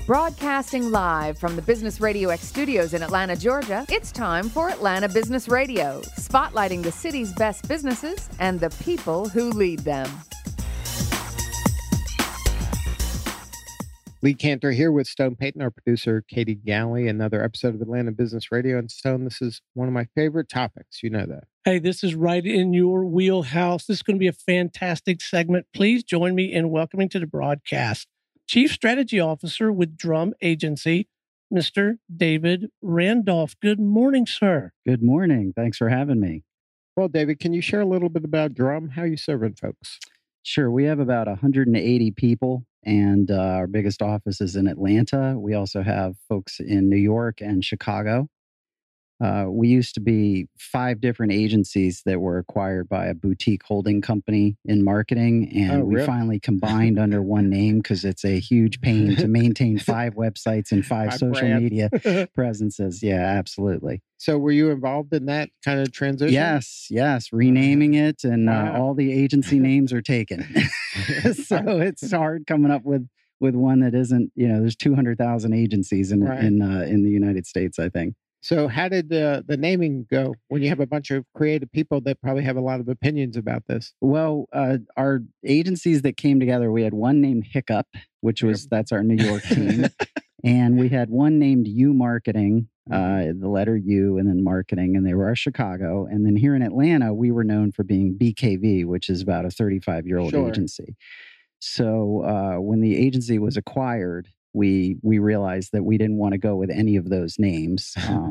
Broadcasting live from the Business Radio X studios in Atlanta, Georgia, it's time for Atlanta Business Radio, spotlighting the city's best businesses and the people who lead them. Lee Cantor here with Stone Payton, our producer, Katie Galley, another episode of Atlanta Business Radio. And Stone, this is one of my favorite topics. You know that. Hey, this is right in your wheelhouse. This is going to be a fantastic segment. Please join me in welcoming to the broadcast Chief Strategy Officer with Drum Agency, Mr. David Randolph. Good morning, sir. Good morning. Thanks for having me. Well, David, can you share a little bit about Drum? How are you serving folks? Sure. We have about 180 people, and our biggest office is in Atlanta. We also have folks in New York and Chicago. We used to be 5 different agencies that were acquired by a boutique holding company in marketing. And we finally combined under one name because it's a huge pain to maintain 5 websites and 5 social media presences. Yeah, absolutely. So were you involved in that kind of transition? Yes. Renaming it, and all the agency names are taken. So it's hard coming up with one that isn't, there's 200,000 agencies in the United States, I think. So how did the naming go when you have a bunch of creative people that probably have a lot of opinions about this? Well, our agencies that came together, we had one named Hiccup, that's our New York team. And we had one named U Marketing, the letter U and then marketing, and they were our Chicago. And then here in Atlanta, we were known for being BKV, which is about a 35-year-old agency. So when the agency was acquired, we realized that we didn't want to go with any of those names.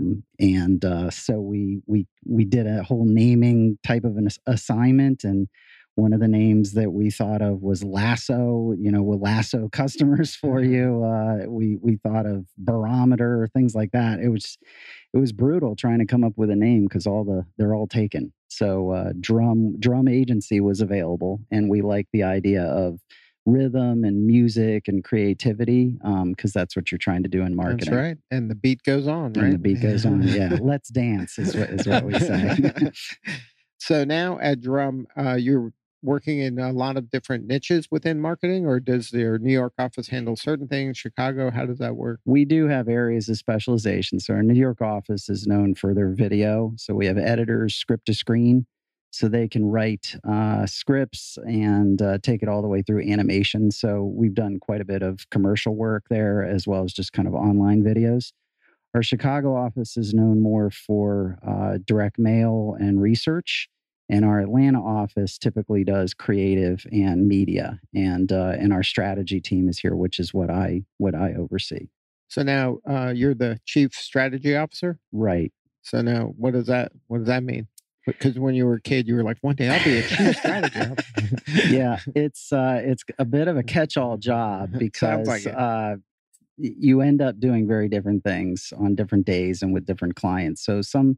So we did a whole naming type of an assignment. And one of the names that we thought of was Lasso, we'll lasso customers for you. We thought of Barometer, things like that. It was brutal trying to come up with a name because they're all taken. So Drum Agency was available, and we liked the idea of rhythm and music and creativity, because that's what you're trying to do in marketing. That's right. And the beat goes on, right? And the beat goes on, yeah. Let's dance is what we say. So now at Drum, you're working in a lot of different niches within marketing, or does your New York office handle certain things? Chicago, how does that work? We do have areas of specialization. So our New York office is known for their video. So we have editors, script to screen. So they can write scripts and take it all the way through animation. So we've done quite a bit of commercial work there, as well as just kind of online videos. Our Chicago office is known more for direct mail and research. And our Atlanta office typically does creative and media. And our strategy team is here, which is what I oversee. So now you're the chief strategy officer? Right. So now what does that mean? Because when you were a kid, you were like, one day I'll be a chief strategy officer. Yeah, it's a bit of a catch-all job because you end up doing very different things on different days and with different clients. So some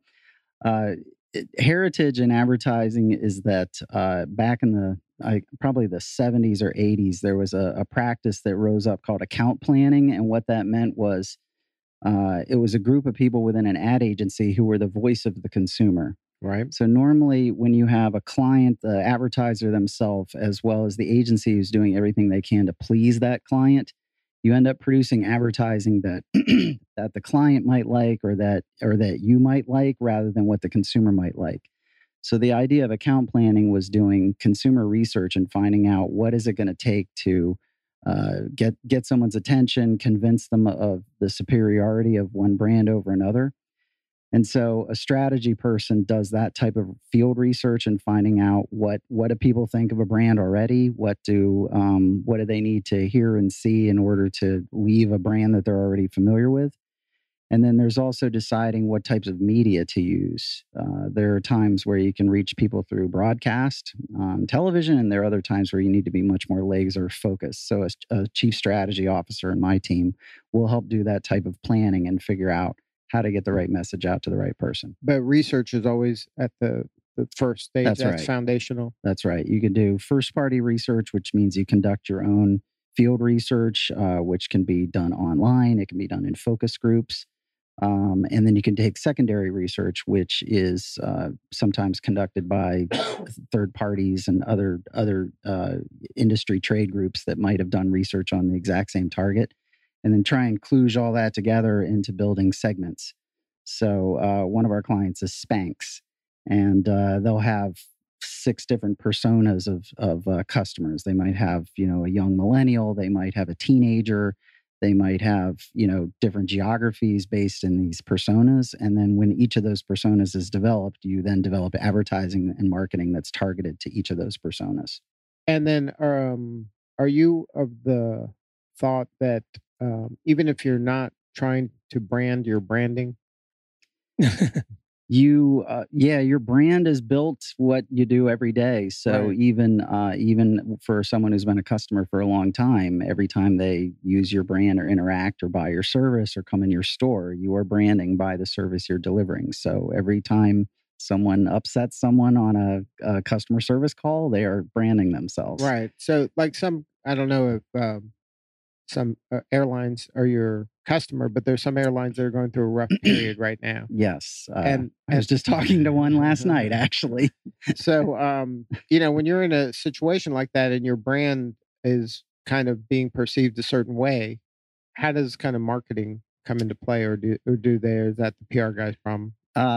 heritage in advertising is that back in probably the 70s or 80s, there was a practice that rose up called account planning. And what that meant was it was a group of people within an ad agency who were the voice of the consumer. Right. So normally when you have a client, the advertiser themselves, as well as the agency who's doing everything they can to please that client, you end up producing advertising that that the client might like or that you might like rather than what the consumer might like. So the idea of account planning was doing consumer research and finding out what is it going to take to get someone's attention, convince them of the superiority of one brand over another. And so a strategy person does that type of field research and finding out what do people think of a brand already? What do they need to hear and see in order to leave a brand that they're already familiar with? And then there's also deciding what types of media to use. There are times where you can reach people through broadcast, television, and there are other times where you need to be much more laser focused. So a chief strategy officer in my team will help do that type of planning and figure out how to get the right message out to the right person. But research is always at the first stage. That's right. Foundational. That's right. You can do first-party research, which means you conduct your own field research, which can be done online. It can be done in focus groups. And then you can take secondary research, which is sometimes conducted by third parties and other industry trade groups that might have done research on the exact same target. and then try and kludge all that together into building segments. So one of our clients is Spanx, and they'll have 6 different personas of customers. They might have, a young millennial, they might have a teenager, they might have, different geographies based in these personas. And then when each of those personas is developed, you then develop advertising and marketing that's targeted to each of those personas. And then are you of the thought that even if you're not trying to brand, you're branding? Your brand is built what you do every day. So Right. even for someone who's been a customer for a long time, every time they use your brand or interact or buy your service or come in your store, you are branding by the service you're delivering. So every time someone upsets someone on a customer service call, they are branding themselves. Right. So like I don't know if some airlines are your customer, but there's some airlines that are going through a rough period right now. Yes. And I was just talking to one last night, actually. So, when you're in a situation like that and your brand is kind of being perceived a certain way, how does kind of marketing come into play, or is that the PR guy's problem?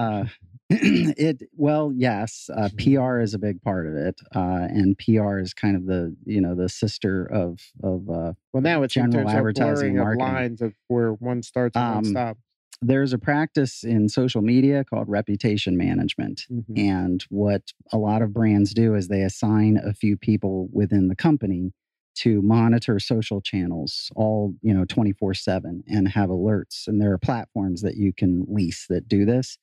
Yes, PR is a big part of it, and PR is kind of the sister of well, now it's general advertising blurring marketing. of lines of where one starts and one stops. There's a practice in social media called reputation management, Mhm. and what a lot of brands do is they assign a few people within the company to monitor social channels all 24/7 and have alerts. And there are platforms that you can lease that do this.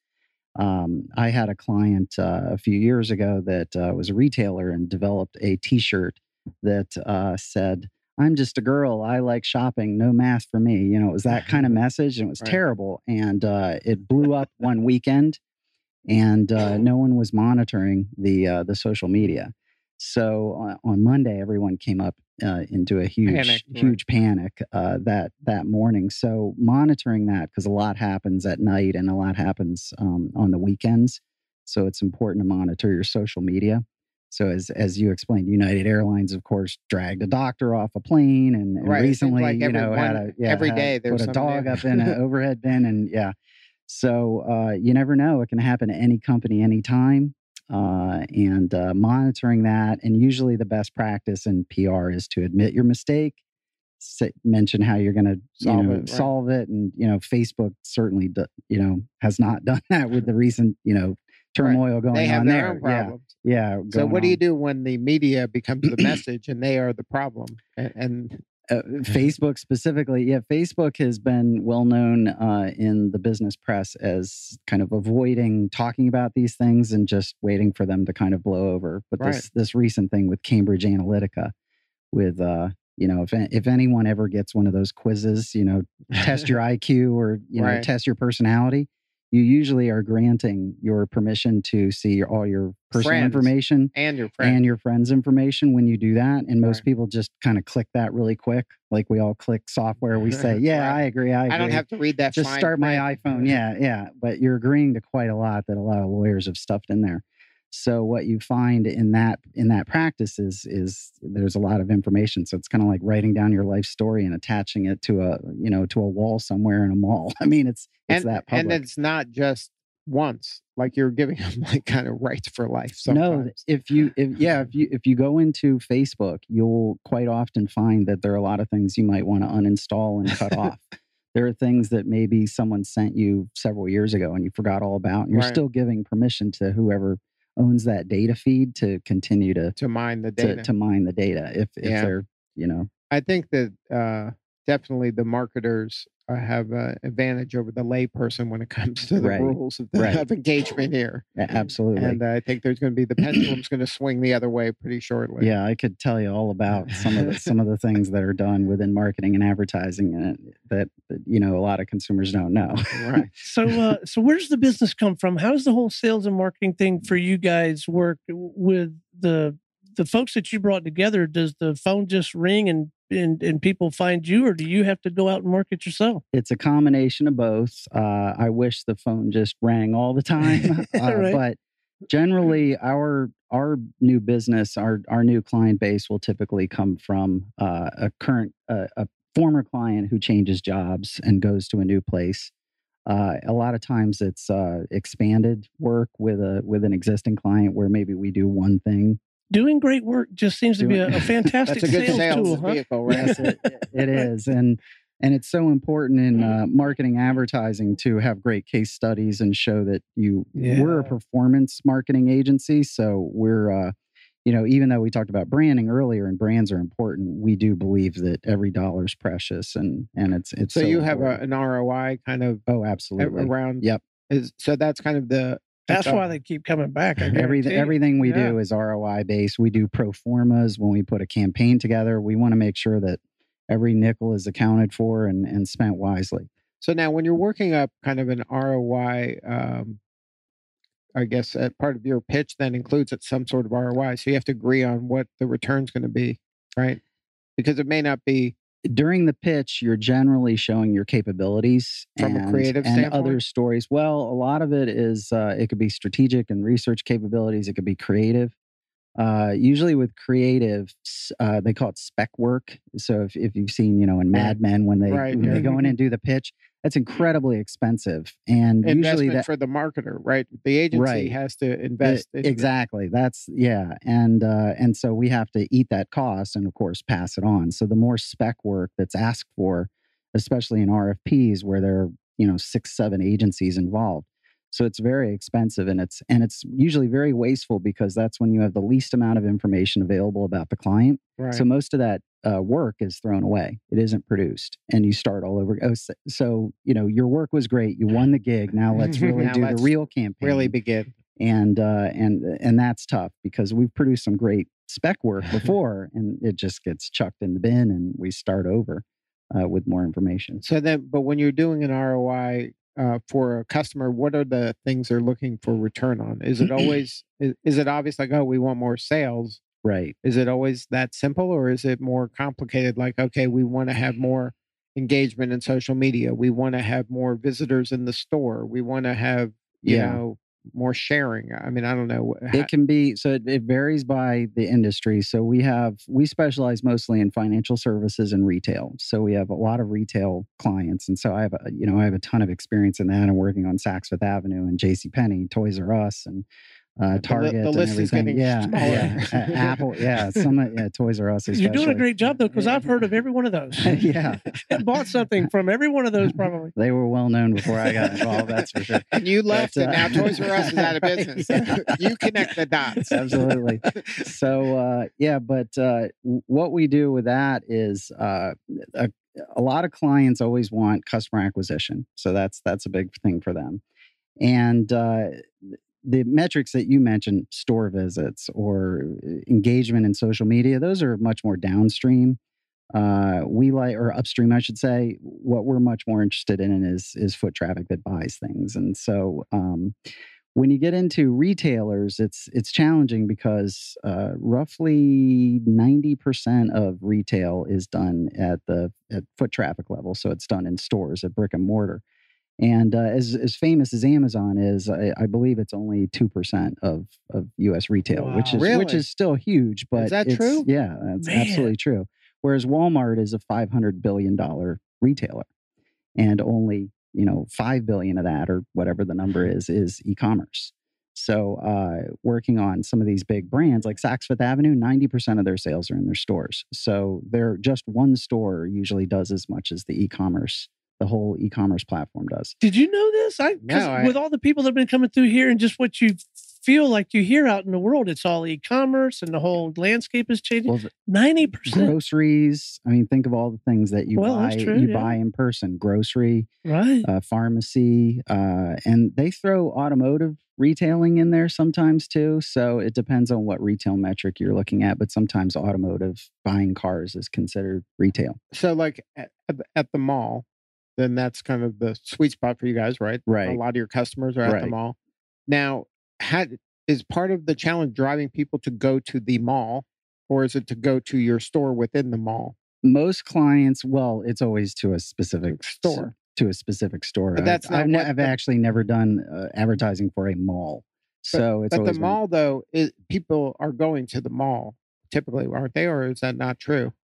I had a client a few years ago that was a retailer and developed a T-shirt that said, "I'm just a girl. I like shopping. No mask for me." It was that kind of message, and it was Right. terrible. And it blew up one weekend, and no one was monitoring the social media. So on Monday, everyone came up into a huge panic that morning. So monitoring that, because a lot happens at night and a lot happens on the weekends. So it's important to monitor your social media. So as you explained, United Airlines, of course, dragged a doctor off a plane, and Right. It seems recently, like every day there's put a some dog new- up in an overhead bin, and yeah. So you never know; it can happen to any company, anytime. And monitoring that, and usually the best practice in PR is to admit your mistake, mention how you're going to solve it, and Facebook certainly has not done that with the recent turmoil going They have on their there. own problems. Yeah. So what do you do when the media becomes the message and they are the problem? And Facebook specifically, Facebook has been well known in the business press as kind of avoiding talking about these things and just waiting for them to kind of blow over. But this recent thing with Cambridge Analytica, with if anyone ever gets one of those quizzes, test your IQ or test your personality, you usually are granting your permission to see all your personal information and your friends' information when you do that. And most people just kind of click that really quick. Like we all click software. We say, yeah, I agree. I don't have to read that. Just start my iPhone. Yeah. But you're agreeing to quite a lot that a lot of lawyers have stuffed in there. So what you find in that practice is there's a lot of information. So it's kind of like writing down your life story and attaching it to a wall somewhere in a mall. I mean, it's that public. And it's not just once. Like you're giving them like kind of rights for life. Sometimes. No, if you go into Facebook, you'll quite often find that there are a lot of things you might want to uninstall and cut off. There are things that maybe someone sent you several years ago and you forgot all about, and you're still giving permission to whoever owns that data feed to continue to mine the data. To mine the data if they're I think that definitely the marketers have an advantage over the layperson when it comes to the rules of engagement here. Absolutely. And I think there's going to be the pendulum's going to swing the other way pretty shortly. Yeah, I could tell you all about some of the things that are done within marketing and advertising that a lot of consumers don't know. Right. So where's the business come from? How does the whole sales and marketing thing for you guys work with the folks that you brought together? Does the phone just ring and people find you, or do you have to go out and market yourself? It's a combination of both. I wish the phone just rang all the time, but generally our new business, our new client base will typically come from a former client who changes jobs and goes to a new place. A lot of times it's expanded work with an existing client where maybe we do one thing. Doing great work just seems to be a fantastic That's a good sales tool, huh? vehicle, right? Yes, it is. And it's so important in marketing advertising to have great case studies and show that we're a performance marketing agency. So we're, even though we talked about branding earlier and brands are important, we do believe that every dollar is precious and it's so you have important. an ROI kind of absolutely around. Yep. So that's kind of that's why they keep coming back. Everything we do is ROI based. We do pro formas when we put a campaign together. We want to make sure that every nickel is accounted for and spent wisely. So now when you're working up kind of an ROI, I guess part of your pitch then includes some sort of ROI. So you have to agree on what the return's going to be, right? Because it may not be. During the pitch, you're generally showing your capabilities from a creative and standpoint? Other stories. Well, a lot of it is it could be strategic and research capabilities. It could be creative. Usually with creative, they call it spec work. So if you've seen, in Mad Men when they go in and do the pitch, that's incredibly expensive. And usually that for the marketer, right? The agency has to invest. Exactly. And so we have to eat that cost and of course pass it on. So the more spec work that's asked for, especially in RFPs where there are 6, 7 agencies involved. So it's very expensive and it's usually very wasteful because that's when you have the least amount of information available about the client. Right. So most of that work is thrown away. It isn't produced and you start all over. So, your work was great. You won the gig. Now let's really do the real campaign. Really begin. And that's tough because we've produced some great spec work before and it just gets chucked in the bin and we start over with more information. So then, but when you're doing an ROI, for a customer, what are the things they're looking for return on? Is it always, is it obvious like, oh, we want more sales? Right. Is it always that simple or is it more complicated? Like, okay, we want to have more engagement in social media. We want to have more visitors in the store. We want to have, you know, more sharing. I mean, I don't know. It can be, so it varies by the industry. So we specialize mostly in financial services and retail. So we have a lot of retail clients. And so I have a ton of experience in that and working on Saks Fifth Avenue and JCPenney, Toys R Us and Target the list and everything. Is getting smaller. Apple, Toys R Us. You're doing a great job though, because I've heard of every one of those. Yeah, bought something from every one of those probably. They were well known before I got involved. That's for sure. And you left, and now Toys R Us is out of business. You connect the dots. Absolutely. So what we do with that is a lot of clients always want customer acquisition. So that's a big thing for them, and the metrics that you mentioned, store visits or engagement in social media, those are much more downstream. Or upstream, I should say. What we're much more interested in is foot traffic that buys things. And so when you get into retailers, it's challenging because roughly 90% of retail is done at foot traffic level. So it's done in stores at brick and mortar. And as famous as Amazon is, I believe it's only 2% of U.S. retail, Wow. which is still huge. But is that true? Yeah, that's absolutely true. Whereas Walmart is a $500 billion retailer, and only $5 billion of that, or whatever the number is e-commerce. So working on some of these big brands like Saks Fifth Avenue, 90% of their sales are in their stores. So they're just one store usually does as much as the whole e-commerce platform does. Did you know this? With all the people that have been coming through here and just what you feel like you hear out in the world, it's all e-commerce and the whole landscape is changing. Well, 90%. Groceries. I mean, think of all the things that you buy. That's true, you buy in person. Grocery, right? Pharmacy, and they throw automotive retailing in there sometimes too. So it depends on what retail metric you're looking at. But sometimes automotive buying cars is considered retail. So, like at the mall, then that's kind of the sweet spot for you guys, right? Right. A lot of your customers are at the mall. Now, is part of the challenge driving people to go to the mall, or is it to go to your store within the mall? Most clients, it's always to a specific store. But I've actually never done advertising for a mall. So it's but the mall, though, people are going to the mall typically, aren't they? Or is that not true?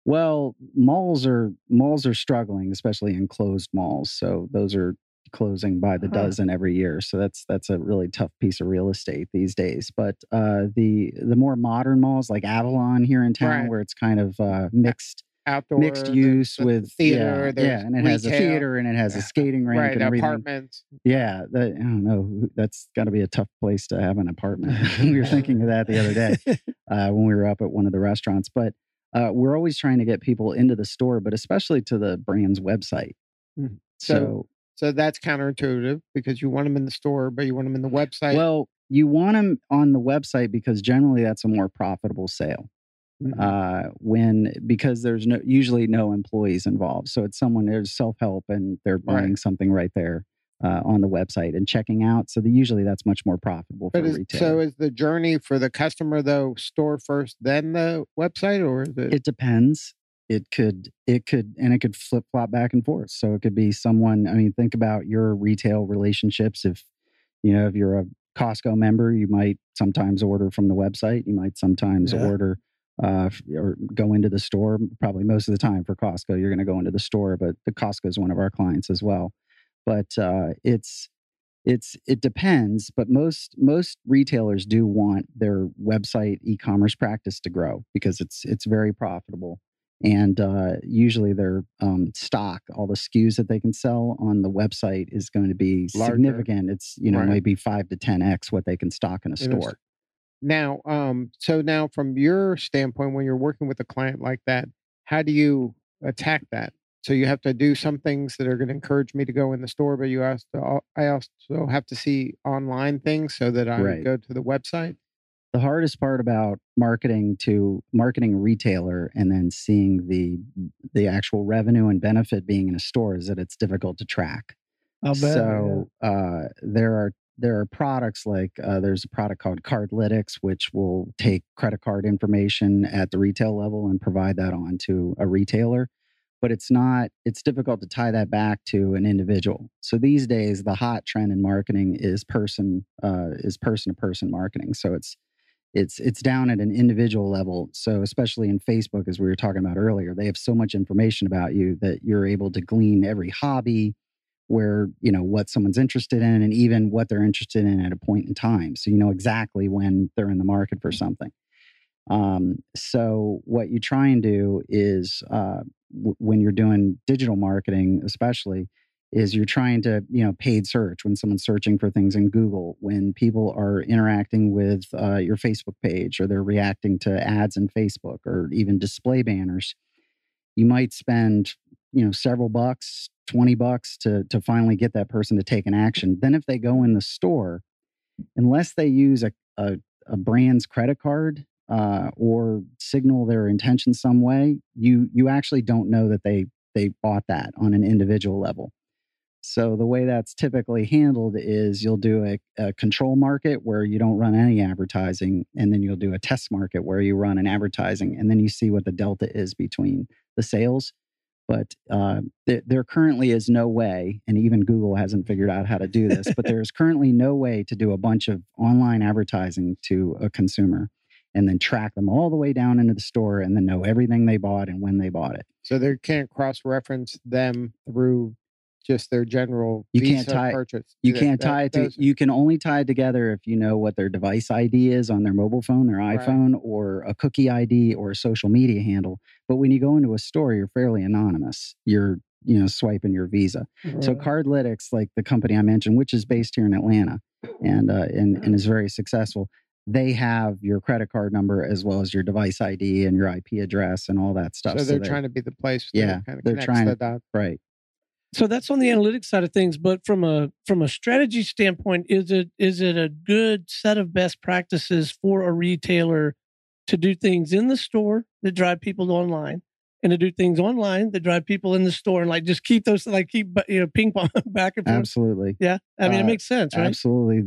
Well, malls are struggling, especially enclosed malls. So those are closing by the dozen every year. So that's a really tough piece of real estate these days. But the more modern malls like Avalon here in town, Right. where it's kind of mixed Outdoor, use the with theater, there's and it has a retail. theater and it has a skating rink Right, and everything. apartments. Yeah, I don't know. That's got to be a tough place to have an apartment. We were thinking of that the other day when we were up at one of the restaurants. But we're always trying to get people into the store, but especially to the brand's website. Mhm. So So that's counterintuitive because you want them in the store, but you want them in the website. well, you want them on the website because generally that's a more profitable sale. Mhm. Because there's usually no employees involved, so it's someone there's self-help and they're buying Right. something right there on the website and checking out. So usually that's much more profitable for But a so retailer. is the journey for the customer though store first, then the website, or is it? It depends. It could flip flop back and forth. So it could be someone. I mean, think about your retail relationships. If you're a Costco member, you might sometimes order from the website. You might sometimes order or go into the store. Probably most of the time for Costco, you're going to go into the store. But the Costco is one of our clients as well. But it depends, but most retailers do want their website e-commerce practice to grow because it's very profitable, and usually their stock, all the SKUs that they can sell on the website, is going to be Larger. significant. It's Right. maybe 5 to 10x what they can stock in a In a store. Now, so now from your standpoint, when you're working with a client like that, how do you attack that? So you have to do some things that are going to encourage me to go in the store, but I also have to see online things so that I Right. go to the website. The hardest part about marketing a retailer and then seeing the actual revenue and benefit being in a store is that it's difficult to track. I'll bet. So there are products like there's a product called Cardlytics, which will take credit card information at the retail level and provide that on to a retailer. But it's difficult to tie that back to an individual. So these days, the hot trend in marketing is person to person marketing. So it's down at an individual level. So especially in Facebook, as we were talking about earlier, they have so much information about you that you're able to glean every hobby, where what someone's interested in, and even what they're interested in at a point in time. So you know exactly when they're in the market for something. So what you try and do is when you're doing digital marketing, especially, is you're trying to paid search when someone's searching for things in Google, when people are interacting with your Facebook page, or they're reacting to ads in Facebook, or even display banners. You might spend several bucks, $20 to finally get that person to take an action. Then if they go in the store, unless they use a brand's credit card or signal their intention some way, you actually don't know that they bought that on an individual level. So the way that's typically handled is you'll do a control market where you don't run any advertising, and then you'll do a test market where you run an advertising, and then you see what the delta is between the sales. But there currently is no way, and even Google hasn't figured out how to do this, but there's currently no way to do a bunch of online advertising to a consumer and then track them all the way down into the store and then know everything they bought and when they bought it. So they can't cross-reference them through just their general You Visa can't tie purchase. you can't tie it to, you can only tie it together if you know what their device ID is on their mobile phone, their iPhone, or a cookie ID or a social media handle. But when you go into a store, you're fairly anonymous. You're swiping your Visa. Right. So Cardlytics, like the company I mentioned, which is based here in Atlanta and is very successful, they have your credit card number as well as your device ID and your IP address and all that stuff. So they're trying to be the place that kind of they're connects trying the to, dots. right. So that's on the analytics side of things, but from a strategy standpoint, is it a good set of best practices for a retailer to do things in the store that drive people online, and to do things online that drive people in the store, and just keep those ping pong back and forth? Absolutely. Yeah, I mean it makes sense, right? Absolutely.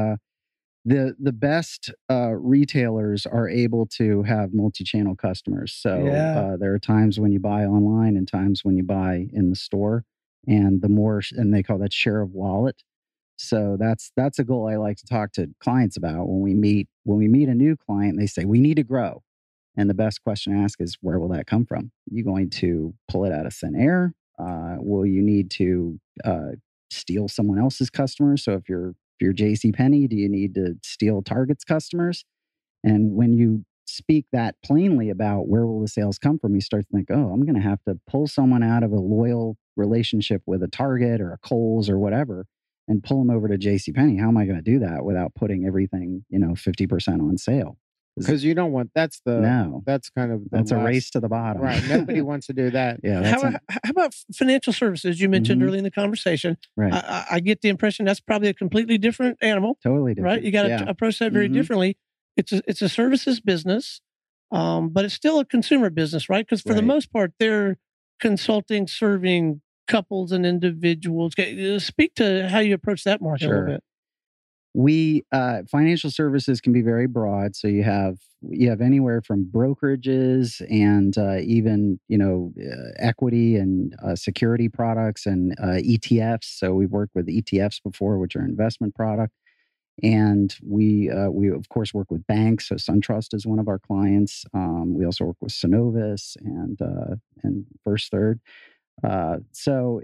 The best retailers are able to have multi-channel customers. So there are times when you buy online and times when you buy in the store, and they call that share of wallet. So that's a goal I like to talk to clients about when we meet a new client. They say we need to grow. And the best question to ask is, where will that come from? Are you going to pull it out of thin air? Will you need to steal someone else's customers? So if you're JCPenney, do you need to steal Target's customers? And when you speak that plainly about where will the sales come from, you start to think, oh, I'm going to have to pull someone out of a loyal relationship with a Target or a Kohl's or whatever and pull them over to JCPenney. How am I going to do that without putting everything, 50% on sale? Because you don't want that's kind of that's a race to the bottom, right? Nobody wants to do that. How about financial services? You mentioned early in the conversation. Right. I get the impression that's probably a completely different animal. Totally different. Right. You got to approach that very differently. It's a services business, but it's still a consumer business, right? Because for the most part, they're consulting, serving couples and individuals. Speak to how you approach that market a little bit. We financial services can be very broad. So you have anywhere from brokerages and even equity and security products and ETFs. So we've worked with ETFs before, which are investment product, and we of course work with banks. So SunTrust is one of our clients. We also work with Synovus and First Third. So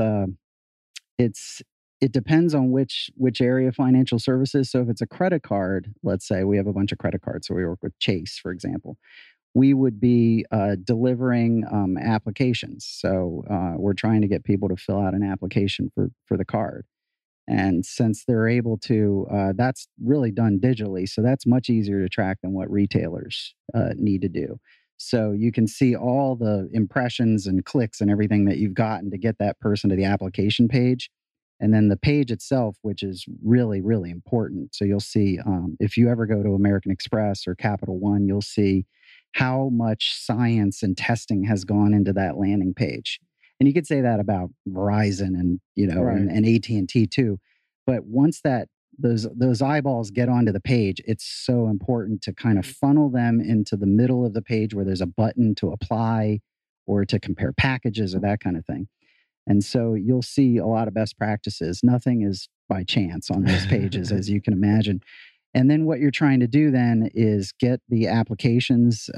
it depends on which area of financial services. So if it's a credit card, let's say we have a bunch of credit cards. So we work with Chase, for example. We would be delivering applications. So we're trying to get people to fill out an application for the card. And since they're able to, that's really done digitally. So that's much easier to track than what retailers need to do. So you can see all the impressions and clicks and everything that you've gotten to get that person to the application page. And then the page itself, which is really, really important. So you'll see, if you ever go to American Express or Capital One, you'll see how much science and testing has gone into that landing page. And you could say that about Verizon and, and AT&T too. But once those eyeballs get onto the page, it's so important to kind of funnel them into the middle of the page where there's a button to apply or to compare packages or that kind of thing. And so you'll see a lot of best practices. Nothing is by chance on those pages, as you can imagine. And then what you're trying to do then is get the applications,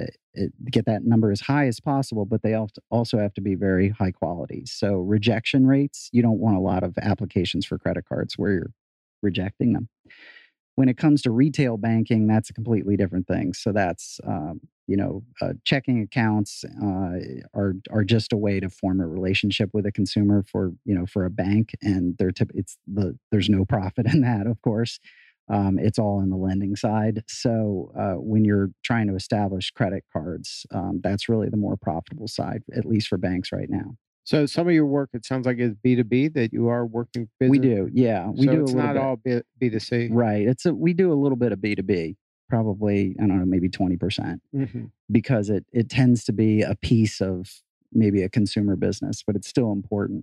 get that number as high as possible, but they also have to be very high quality. So rejection rates, you don't want a lot of applications for credit cards where you're rejecting them. When it comes to retail banking, that's a completely different thing. So that's, checking accounts are just a way to form a relationship with a consumer for a bank, and there's no profit in that, of course. It's all in the lending side. So when you're trying to establish credit cards, that's really the more profitable side, at least for banks right now. So some of your work, it sounds like, is B2B, that you are working business. We do, yeah. We do. It's not all B2C, right? We do a little bit of B2B, probably, I don't know, maybe 20%, because it tends to be a piece of maybe a consumer business, but it's still important.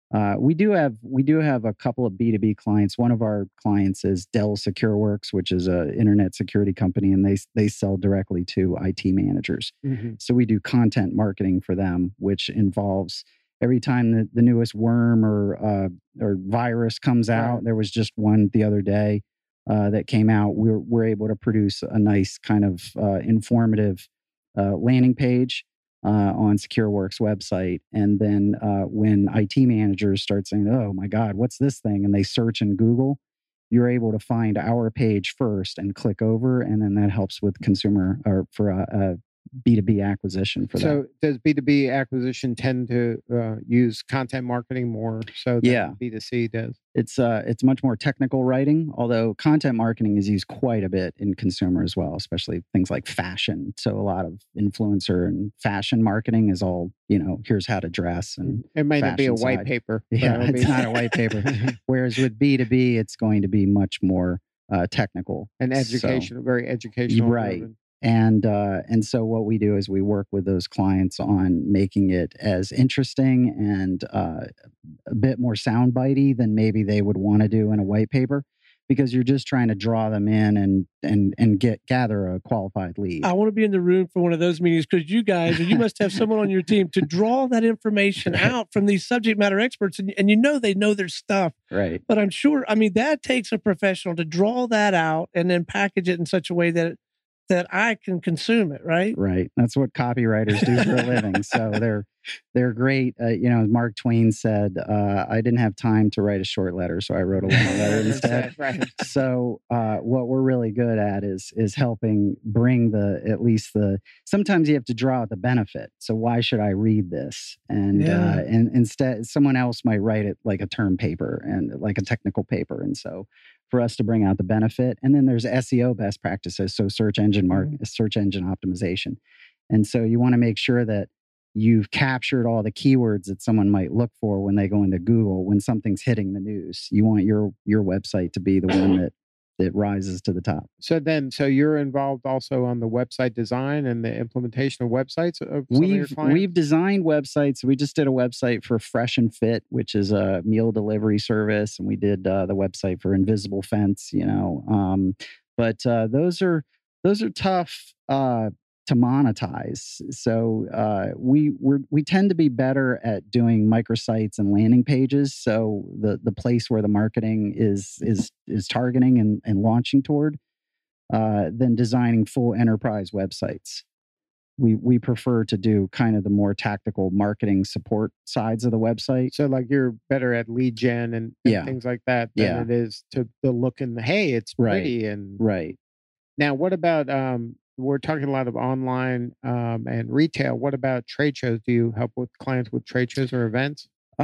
We do have a couple of B2B clients. One of our clients is Dell SecureWorks, which is an internet security company, and they sell directly to IT managers. So we do content marketing for them, which involves every time the newest worm or virus comes out. There was just one the other day that came out. We're able to produce a nice kind of informative landing page on SecureWorks website. And then when IT managers start saying, oh my God, what's this thing? And they search in Google, you're able to find our page first and click over. And then that helps with consumer or for a B2B acquisition for that. So does B2B acquisition tend to use content marketing more so than B2C does? It's much more technical writing, although content marketing is used quite a bit in consumer as well, especially things like fashion. So a lot of influencer and fashion marketing is all, here's how to dress. And it might not be a white paper. Yeah, it's not a white paper. Whereas with B2B, it's going to be much more technical. And educational, very educational. Right. Driven. And so what we do is we work with those clients on making it as interesting and a bit more soundbitey than maybe they would want to do in a white paper, because you're just trying to draw them in and gather a qualified lead. I want to be in the room for one of those meetings, because you must have someone on your team to draw that information out from these subject matter experts, and they know their stuff. Right. But I'm sure, that takes a professional to draw that out and then package it in such a way that that I can consume it, right? Right. That's what copywriters do for a living. So they're great. As Mark Twain said, I didn't have time to write a short letter, so I wrote a long letter instead. Right. So what we're really good at is helping bring sometimes you have to draw out the benefit. So why should I read this? And instead someone else might write it like a term paper and like a technical paper. And so for us to bring out the benefit. And then there's SEO best practices, so search engine optimization. And so you want to make sure that you've captured all the keywords that someone might look for when they go into Google when something's hitting the news. You want your website to be the one that rises to the top. So you're involved also on the website design and the implementation of websites of some of your clients? We've designed websites. We just did a website for Fresh and Fit, which is a meal delivery service, and we did the website for Invisible Fence. But those are tough to monetize. So we tend to be better at doing microsites and landing pages. So the place where the marketing is targeting and launching toward, than designing full enterprise websites. We prefer to do kind of the more tactical marketing support sides of the website. So like you're better at lead gen and things like that than it is to the look and hey, it's pretty. Right. Now, what about we're talking a lot of online and retail. What about trade shows? Do you help with clients with trade shows or events?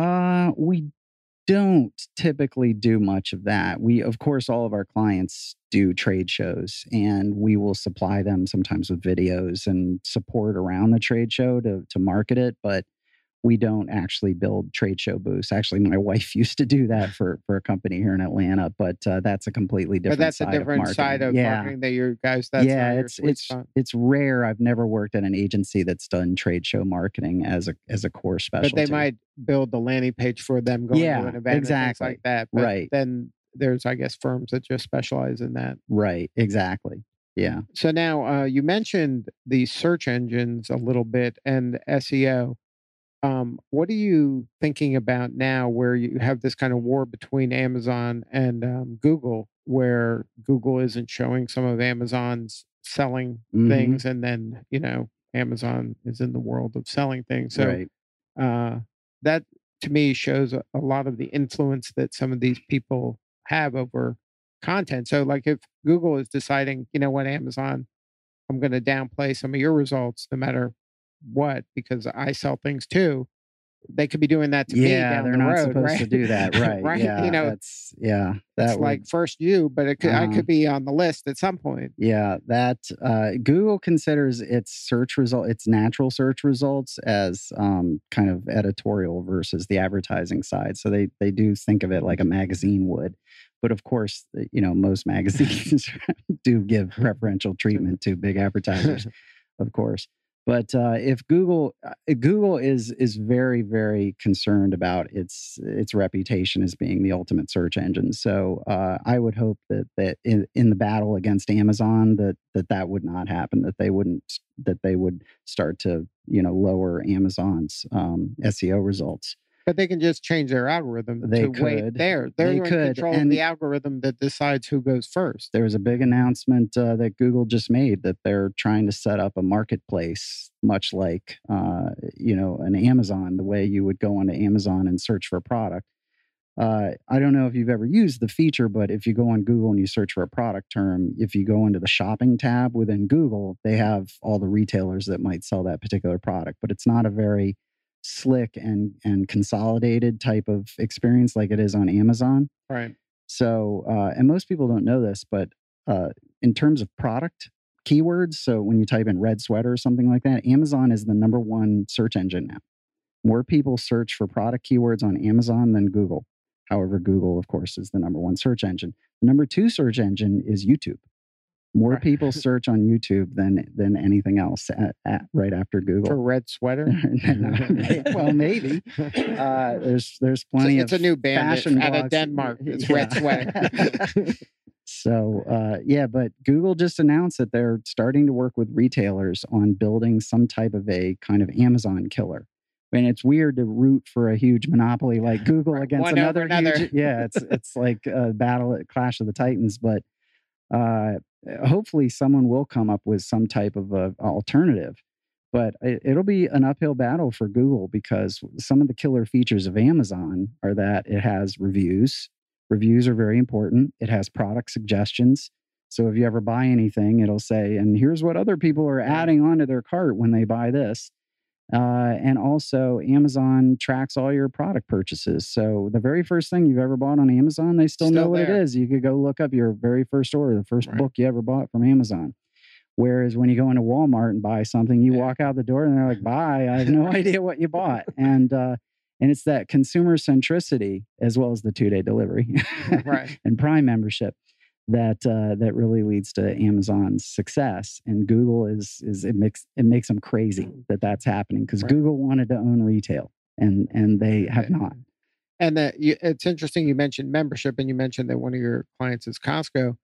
We don't typically do much of that. Of course, all of our clients do trade shows, and we will supply them sometimes with videos and support around the trade show to market it. But we don't actually build trade show booths. Actually, my wife used to do that for a company here in Atlanta, but that's a completely different. But that's a different side of marketing that you guys. That's it's rare. I've never worked at an agency that's done trade show marketing as a core specialty. But they might build the landing page for them going to an event, exactly, and things like that. But right. Then there's, I guess, firms that just specialize in that. Right. Exactly. Yeah. So now you mentioned the search engines a little bit and SEO. What are you thinking about now where you have this kind of war between Amazon and Google, where Google isn't showing some of Amazon's selling things, and then, Amazon is in the world of selling things. So that to me shows a lot of the influence that some of these people have over content. So like if Google is deciding, you know what, Amazon, I'm going to downplay some of your results no matter what, because I sell things too. They could be doing that to me down they're the not road, supposed right? to do that, right? Right? Yeah, It's like first you, but it could, I could be on the list at some point. Yeah, that Google considers its natural search results as kind of editorial versus the advertising side. So they do think of it like a magazine would. But of course, most magazines do give preferential treatment to big advertisers, of course. But if Google is very, very concerned about its reputation as being the ultimate search engine. So I would hope that in the battle against Amazon that would not happen. That they would start to lower Amazon's SEO results. But they can just change their algorithm weight there. They're in control of the algorithm that decides who goes first. There was a big announcement that Google just made that they're trying to set up a marketplace, much like an Amazon, the way you would go onto Amazon and search for a product. I don't know if you've ever used the feature, but if you go on Google and you search for a product term, if you go into the shopping tab within Google, they have all the retailers that might sell that particular product. But it's not a very slick and consolidated type of experience like it is on Amazon. Right. So, and most people don't know this, but in terms of product keywords, so when you type in red sweater or something like that, Amazon is the number one search engine now. More people search for product keywords on Amazon than Google. However, Google, of course, is the number one search engine. The number two search engine is YouTube. More people search on YouTube than anything else right after Google. For red sweater? Well, maybe. There's plenty of it's a new band fashion out blogs. of Denmark. It's red sweater. So, but Google just announced that they're starting to work with retailers on building some type of a kind of Amazon killer. I mean, it's weird to root for a huge monopoly like Google against another huge. Yeah, it's like a battle at Clash of the Titans, but hopefully someone will come up with some type of a alternative. But it'll be an uphill battle for Google, because some of the killer features of Amazon are that it has reviews. Reviews are very important. It has product suggestions. So if you ever buy anything, it'll say, and here's what other people are adding onto their cart when they buy this. And also, Amazon tracks all your product purchases. So the very first thing you've ever bought on Amazon, they still know what it is. You could go look up your very first order, the first book you ever bought from Amazon. Whereas when you go into Walmart and buy something, you walk out the door and they're like, bye, I have no idea what you bought. And it's that consumer centricity, as well as the 2-day delivery and Prime membership, that really leads to Amazon's success. And Google it makes them crazy that that's happening, because Google wanted to own retail and they have not. And it's interesting you mentioned membership, and you mentioned that one of your clients is Costco.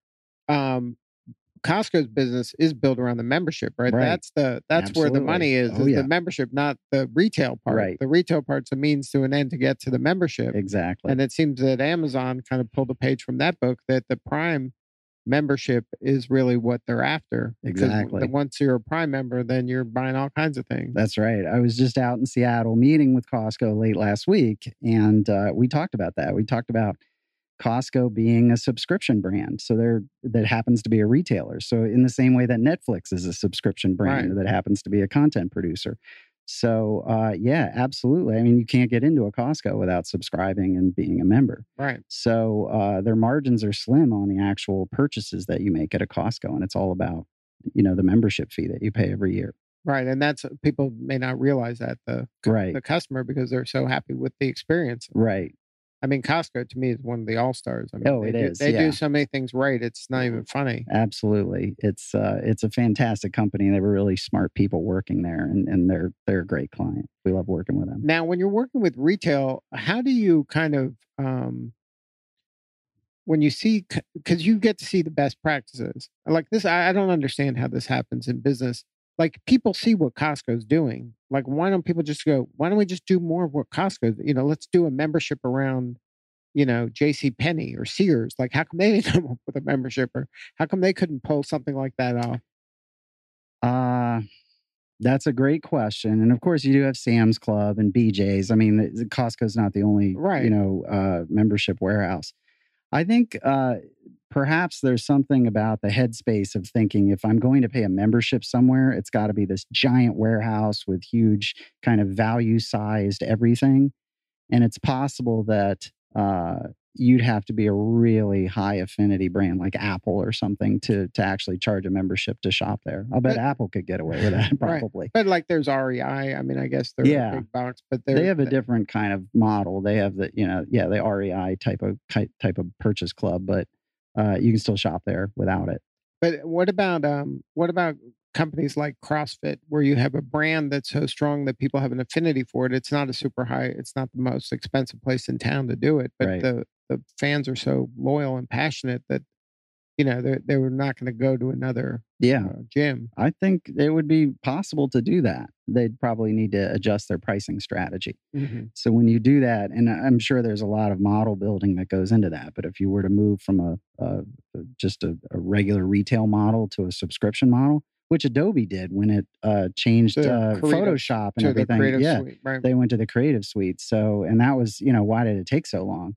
Costco's business is built around the membership, right? That's where the money is the membership, not the retail part. Right. The retail part's a means to an end to get to the membership. Exactly. And it seems that Amazon kind of pulled a page from that book, that the Prime membership is really what they're after. Exactly. Once you're a Prime member, then you're buying all kinds of things. That's right. I was just out in Seattle meeting with Costco late last week, and we talked about that. We talked about Costco being a subscription brand. So that happens to be a retailer. So in the same way that Netflix is a subscription brand that happens to be a content producer. So yeah, absolutely. I mean, you can't get into a Costco without subscribing and being a member. Right. So their margins are slim on the actual purchases that you make at a Costco. And it's all about, the membership fee that you pay every year. Right. And that's, people may not realize that, the customer, because they're so happy with the experience. Right. I mean, Costco to me is one of the all-stars. I mean, They do so many things right. It's not even funny. Absolutely. It's a fantastic company. They were really smart people working there, and they're a great client. We love working with them. Now, when you're working with retail, how do you kind of, when you see, because you get to see the best practices like this, I don't understand how this happens in business. Like, people see what Costco's doing. Like, why don't people just go, why don't we just do more of what Costco, let's do a membership around, J.C. Penney or Sears. Like, how come they didn't come up with a membership, or how come they couldn't pull something like that off? That's a great question. And of course, you do have Sam's Club and BJ's. I mean, Costco's not the only, membership warehouse. I think perhaps there's something about the headspace of thinking, if I'm going to pay a membership somewhere, it's got to be this giant warehouse with huge kind of value-sized everything. And it's possible that you'd have to be a really high affinity brand like Apple or something to actually charge a membership to shop there. I'll bet Apple could get away with that, probably. Right. But like, there's REI. I mean, I guess they're a big box, but they have a different kind of model. They have the the REI type of purchase club, but you can still shop there without it. But what about companies like CrossFit, where you have a brand that's so strong that people have an affinity for it? It's not it's not the most expensive place in town to do it, but the fans are so loyal and passionate that they were not going to go to another gym. I think it would be possible to do that. They'd probably need to adjust their pricing strategy. Mm-hmm. So when you do that, and I'm sure there's a lot of model building that goes into that, but if you were to move from just a regular retail model to a subscription model, which Adobe did when it changed Photoshop and everything. Suite, right. They went to the Creative Suite. So, and that was, why did it take so long?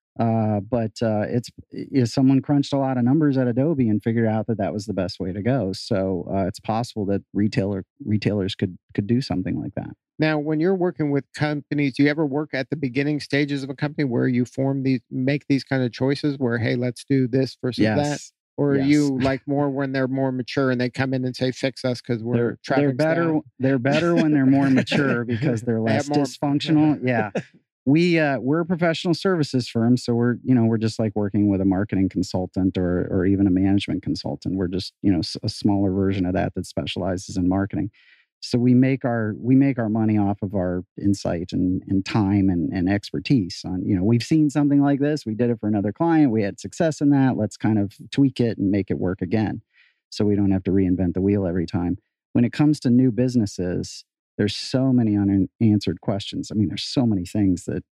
But someone crunched a lot of numbers at Adobe and figured out that was the best way to go. So it's possible that retailers could do something like that. Now, when you're working with companies, do you ever work at the beginning stages of a company where you make these kind of choices where, hey, let's do this versus that? Or are you like more when they're more mature and they come in and say, fix us because they're better. Down. They're better when they're more mature because they're less dysfunctional. Yeah. We're a professional services firm. So we're just like working with a marketing consultant or even a management consultant. We're just, a smaller version of that specializes in marketing. So we make our money off of our insight and time and expertise on, we've seen something like this. We did it for another client. We had success in that. Let's kind of tweak it and make it work again. So we don't have to reinvent the wheel every time. When it comes to new businesses, there's so many unanswered questions. I mean, there's so many things that,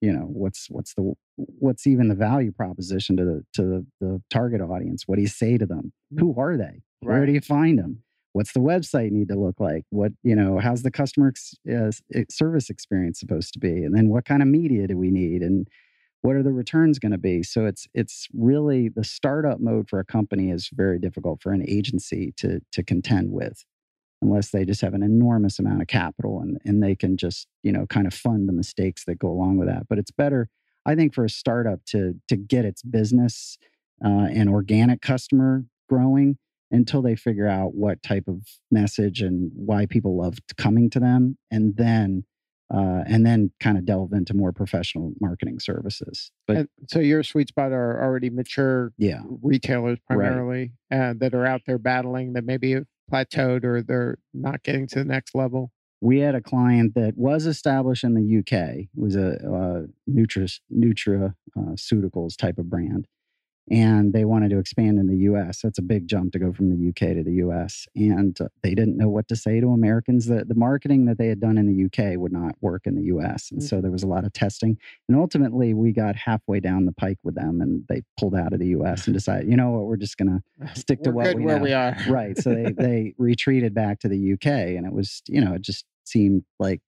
what's even the value proposition to the target audience? What do you say to them? Who are they? Where do you find them? What's the website need to look like? How's the customer service experience supposed to be? And then what kind of media do we need? And what are the returns going to be? So it's really, the startup mode for a company is very difficult for an agency to contend with, unless they just have an enormous amount of capital and they can just, kind of fund the mistakes that go along with that. But it's better, I think, for a startup to get its business and organic customer growing until they figure out what type of message and why people love coming to them, and then kind of delve into more professional marketing services. But so your sweet spot are already mature retailers primarily, that are out there battling, that maybe have plateaued or they're not getting to the next level. We had a client that was established in the UK. It was a nutraceuticals type of brand. And they wanted to expand in the US. That's a big jump to go from the UK to the US. And they didn't know what to say to Americans. The marketing that they had done in the UK would not work in the US. And so there was a lot of testing. And ultimately, we got halfway down the pike with them and they pulled out of the US and decided, we're just going to stick to what we know. We are. Right. So they retreated back to the UK. And it was, it just seemed like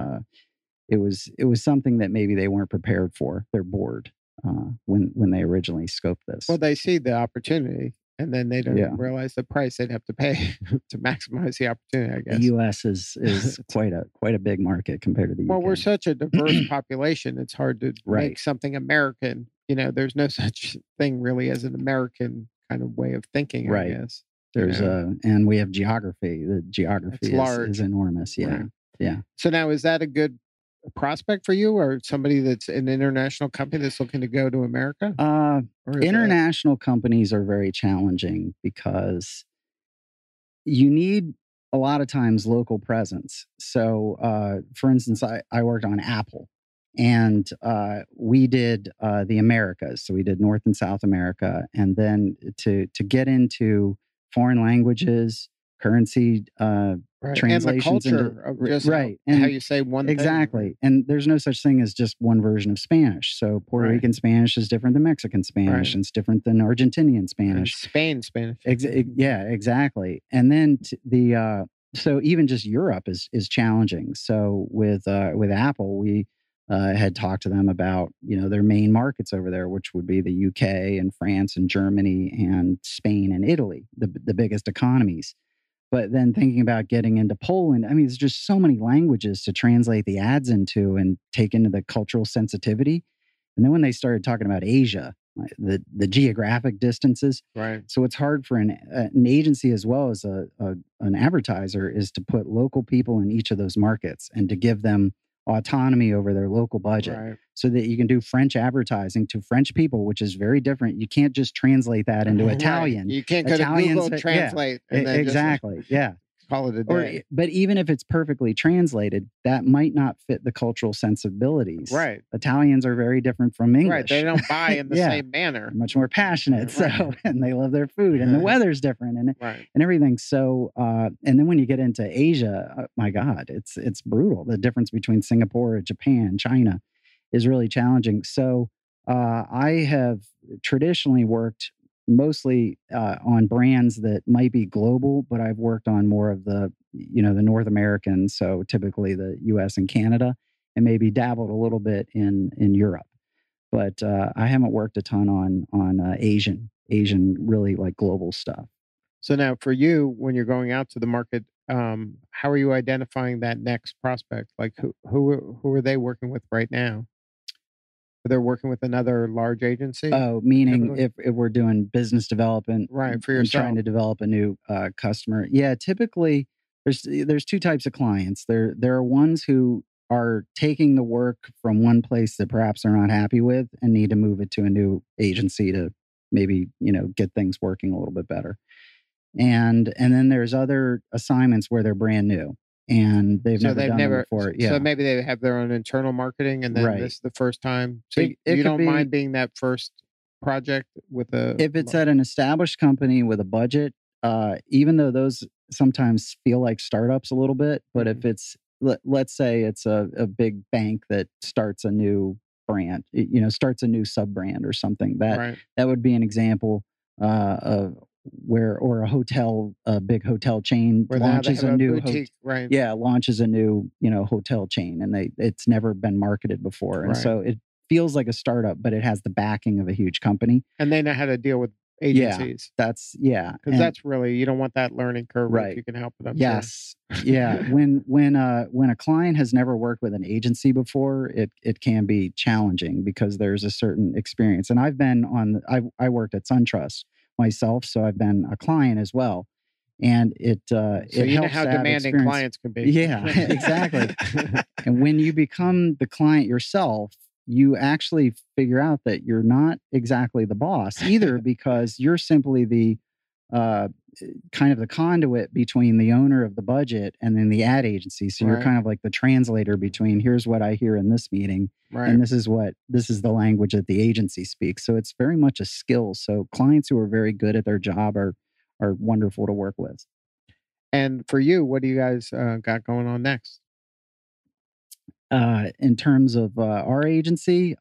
it was something that maybe they weren't prepared for. They're bored. When they originally scoped this. Well, they see the opportunity and then they don't realize the price they'd have to pay to maximize the opportunity, I guess. The US is quite a big market compared to the UK. Well, we're such a diverse population. It's hard to make something American. There's no such thing really as an American kind of way of thinking, I guess. There's and we have geography. The geography is enormous. Yeah. Right. Yeah. So now, is that a good prospect for you, or somebody that's an international company that's looking to go to America? International companies are very challenging because you need a lot of times local presence. So, for instance, I worked on Apple, and we did the Americas. So we did North and South America, and then to get into foreign languages, currency translations, and the culture of just how you say one thing. Exactly. And there's no such thing as just one version of Spanish. So Puerto Rican Spanish is different than Mexican Spanish, and it's different than Argentinian Spanish. Spain Spanish. Yeah, exactly. And then so even just Europe is challenging. So with Apple, we had talked to them about their main markets over there, which would be the UK and France and Germany and Spain and Italy, the biggest economies. But then thinking about getting into Poland, I mean, there's just so many languages to translate the ads into and take into the cultural sensitivity. And then when they started talking about Asia, the geographic distances, so it's hard for an agency as well as an advertiser is to put local people in each of those markets and to give them autonomy over their local budget, so that you can do French advertising to French people, which is very different. You can't just translate that into Italian. You can't go to Google Translate. And then exactly. Call it a day. But even if it's perfectly translated, that might not fit the cultural sensibilities. Right. Italians are very different from English. Right. They don't buy in the same manner. Much more passionate. So, and they love their food, and the weather's different, and everything. So, and then when you get into Asia, my God, it's brutal. The difference between Singapore, Japan, China is really challenging. So, I have traditionally worked mostly on brands that might be global, but I've worked on more of the North American, so typically the US and Canada, and maybe dabbled a little bit in Europe. But I haven't worked a ton on Asian really like global stuff. So now for you, when you're going out to the market, how are you identifying that next prospect? Like who are they working with right now? They're working with another large agency? Oh, meaning if we're doing business development, for yourself, trying to develop a new customer. Yeah, typically there's two types of clients. There are ones who are taking the work from one place that perhaps they're not happy with and need to move it to a new agency to maybe get things working a little bit better. And then there's other assignments where they're brand new. And they've never done it before. So maybe they have their own internal marketing, and then this is the first time. So you don't mind being that first project with if it's at an established company with a budget, even though those sometimes feel like startups a little bit, but if it's let's say it's a big bank that starts a new brand, starts a new sub brand or something. That would be an example of where, or a big hotel chain where launches a new boutique, right? Yeah, launches a new hotel chain, and it's never been marketed before, and so it feels like a startup, but it has the backing of a huge company, and they know how to deal with agencies. Because that's really, you don't want that learning curve, right? If you can help it up. Yes. Yeah. When a client has never worked with an agency before, it can be challenging because there's a certain experience. And I've been I worked at SunTrust myself, so I've been a client as well. And it so it you know helps how to have demanding experience. clients can be. Yeah, exactly. And when you become the client yourself, you actually figure out that you're not exactly the boss either, because you're simply the kind of the conduit between the owner of the budget and then the ad agency. So you're kind of like the translator between, here's what I hear in this meeting, and this is the language that the agency speaks. So it's very much a skill. So clients who are very good at their job are wonderful to work with. And for you, what do you guys got going on next? In terms of our agency,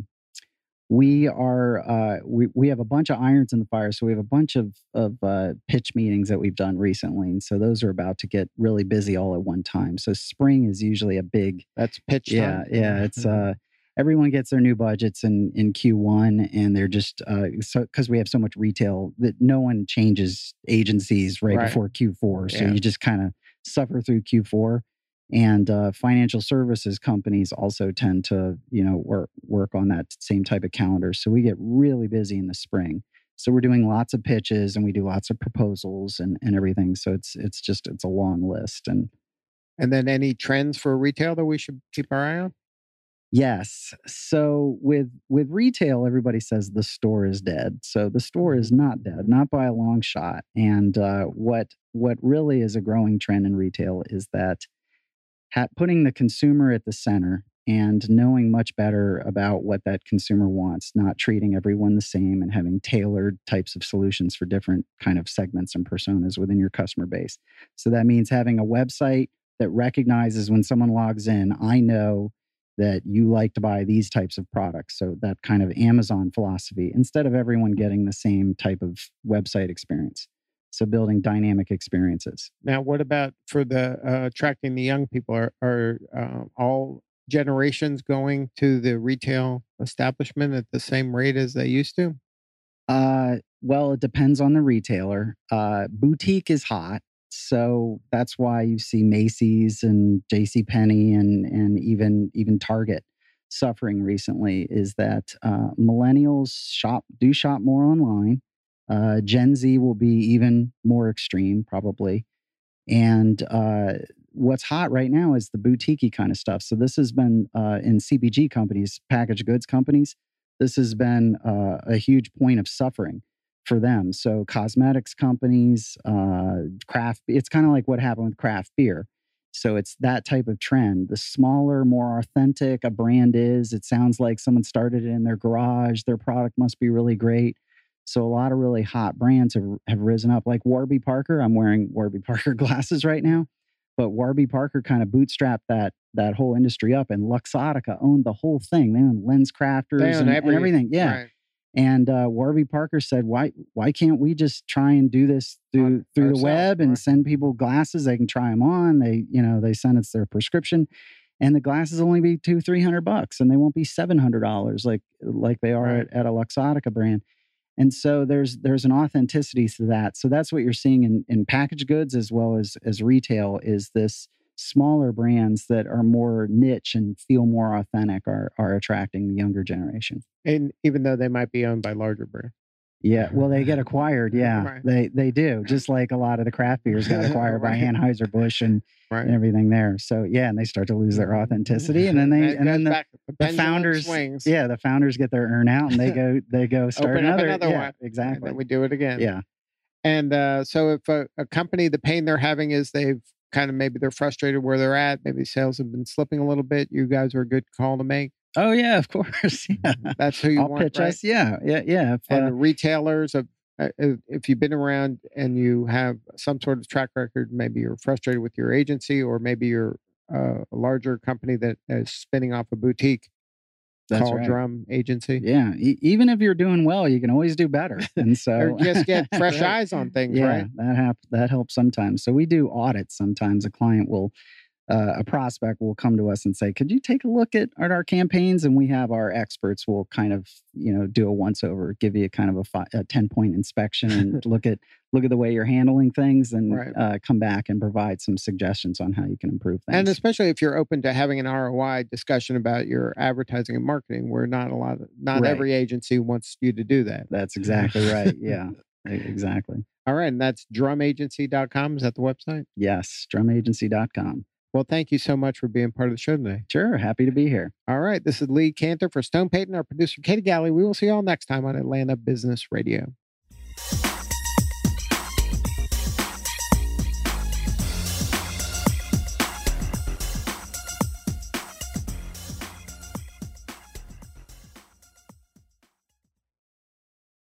we are we have a bunch of irons in the fire. So we have a bunch of pitch meetings that we've done recently, and so those are about to get really busy all at one time. So spring is usually a big that's pitch time. Yeah. It's everyone gets their new budgets in Q1, and they're just so because we have so much retail that no one changes agencies right before Q4. So you just kind of suffer through Q4. And financial services companies also tend to, work on that same type of calendar. So we get really busy in the spring. So we're doing lots of pitches, and we do lots of proposals and everything. So it's a long list. And then any trends for retail that we should keep our eye on? Yes. So with retail, everybody says the store is dead. So the store is not dead, not by a long shot. And what really is a growing trend in retail is that putting the consumer at the center and knowing much better about what that consumer wants, not treating everyone the same, and having tailored types of solutions for different kind of segments and personas within your customer base. So that means having a website that recognizes when someone logs in, I know that you like to buy these types of products. So that kind of Amazon philosophy, instead of everyone getting the same type of website experience. So building dynamic experiences. Now, what about for the attracting the young people? Are all generations going to the retail establishment at the same rate as they used to? Well, it depends on the retailer. Boutique is hot. So that's why you see Macy's and JCPenney and even Target suffering recently, is that millennials shop more online. Gen Z will be even more extreme, probably. And what's hot right now is the boutique-y kind of stuff. So this has been in CPG companies, packaged goods companies, this has been a huge point of suffering for them. So cosmetics companies, it's kind of like what happened with craft beer. So it's that type of trend. The smaller, more authentic a brand is, it sounds like someone started it in their garage. Their product must be really great. So a lot of really hot brands have risen up, like Warby Parker. I'm wearing Warby Parker glasses right now, but Warby Parker kind of bootstrapped that whole industry up, and Luxottica owned the whole thing. They own Lens Crafters and everything. Yeah. Right. And Warby Parker said, why can't we just try and do this through the web and send people glasses? They can try them on. They send us their prescription, and the glasses will only be $200-300, and they won't be $700 like they are at a Luxottica brand. And so there's an authenticity to that. So that's what you're seeing in packaged goods as well as retail, is this smaller brands that are more niche and feel more authentic are attracting the younger generation. And even though they might be owned by larger brands. Yeah, well, they get acquired. Yeah, they do. Just like a lot of the craft beers got acquired by Anheuser-Busch and everything there. So yeah, and they start to lose their authenticity, and then the founders swings. Yeah, the founders get their earn out, and they go start another one. Exactly. And then we do it again. Yeah. And so if a company, the pain they're having is they've kind of, maybe they're frustrated where they're at, maybe sales have been slipping a little bit, you guys are a good call to make. Oh yeah, of course. Yeah, that's who you want. Pitch us. Yeah. And retailers, if you've been around and you have some sort of track record, maybe you're frustrated with your agency, or maybe you're a larger company that is spinning off a boutique That's called right. Drum Agency. Yeah. Even if you're doing well, you can always do better. And Or so just get fresh Right. eyes on things, yeah, right? that helps sometimes. So we do audits sometimes. A client will a prospect will come to us and say, could you take a look at our campaigns? And we have our experts will kind of, do a once over, give you kind of a 10-point inspection and look at the way you're handling things and Right. come back and provide some suggestions on how you can improve things. And especially if you're open to having an ROI discussion about your advertising and marketing, where not Right. every agency wants you to do that. That's exactly right. Yeah, exactly. All right. And that's drumagency.com. Is that the website? Yes, drumagency.com. Well, thank you so much for being part of the show today. Sure. Happy to be here. All right. This is Lee Cantor for Stone Payton, our producer, Katie Galley. We will see you all next time on Atlanta Business Radio.